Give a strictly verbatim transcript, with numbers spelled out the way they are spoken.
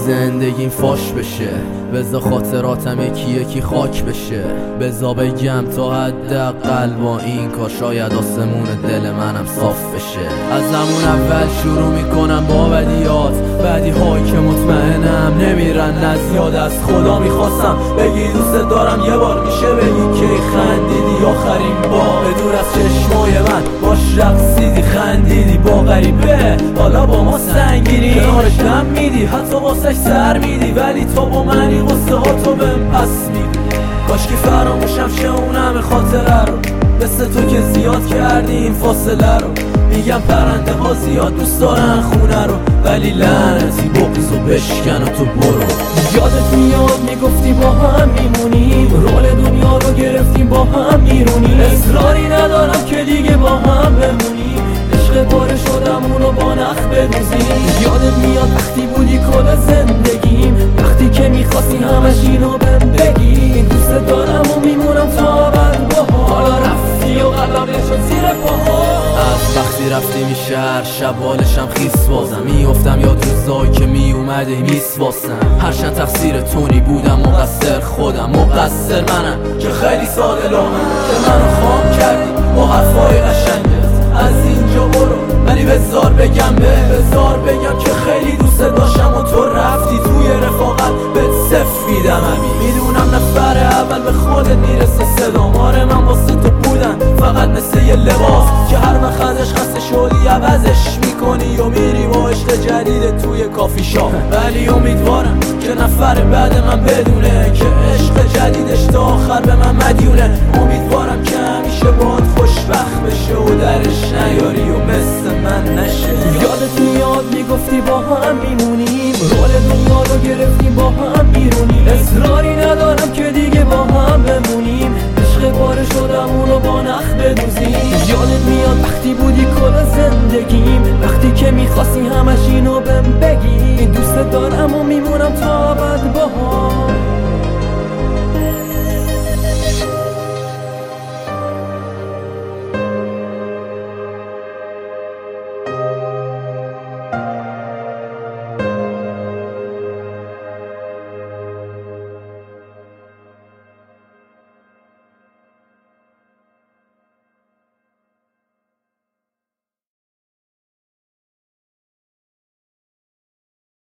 زندگیم فاش بشه، بزا خاطراتم یکی یکی خاک بشه. بزا بگم تا حداقل با این کار شاید آسمون دل منم صاف بشه. از همون اول شروع میکنم با بدیات، بدی هایی که مطمئنم نمیرن نزیاد. از خدا میخواستم بگی دوست دارم، یه بار میشه بگی که خندیدی آخرین بار. بدور از چشمای من باش رقصیدی خندیدی با غریبه، حالا با ما سنگینی کنارش دم میدی، حتی واسش سر میدی، ولی تو با منی قصه ها تو بهم پس میدی. کاش که فراموشم شه اون همه خاطره رو، مثل تو که زیاد کردی این فاصله رو. میگم پرنده ها زیاد دوست دارن خونه رو، ولی لعنتی بغضو بشکن و تو برو. یادت میاد میگفتی با هم میمونیم، رول دنیا رو گرفتیم با هم میرونیم. اصراری ندارم که دیگه با هم بمونیم، عشق پاره شدم اونو با نخ بدوزیم. یادت میاد وقتی بودی کل زندگیم، وقتی که میخواستی همش اینو بهم بگی. دوست دارم و میمونم تا ابد باها، حالا رفتی و قلبم نشد زیر پاها. از وقتی رفتی می شهر شبالشم خیس بازم میافتم، یاد روزایی که می اومده میسواسم. هرچند تقصیر تونی بودم مقصر خودم، مقصر منم که خیلی ساده لامم که منو خام کردی با حرفای قشنگت. از اینجا برو ولی بذار بگم به بذار بگم که خیلی دوست داشتم و تو رفتی توی رفاقت بهت سفیدم. همین میدونم نفر اول به خودت میرسه صدام، آره من واسه تو بودم فقط مثل یه لباس که هر وقت ازش خسته شدی عوضش میکنی و میری با عشق جدید توی کافی شاپ. ولی امیدوارم که نفر بعد من بدونه که عشق جدیدش تا آخر به من مدیونه. امیدوارم که همیشه باهات خوشبخت بشه و درش نیاری و مثل من نشه. یادت میاد میگفتی با هم میمونیم، رول دنیا رو گرفتیم با هم میرونیم. اصراری ندارم که دیگه با هم بمونیم، عشق پاره شدم اونو با نخ بدوزیم. یادت میاد وقتی بودی کل زندگیم، وقتی که میخواستی همش اینو بهم بگی. دوست دارم و میمونم تا ابد باها.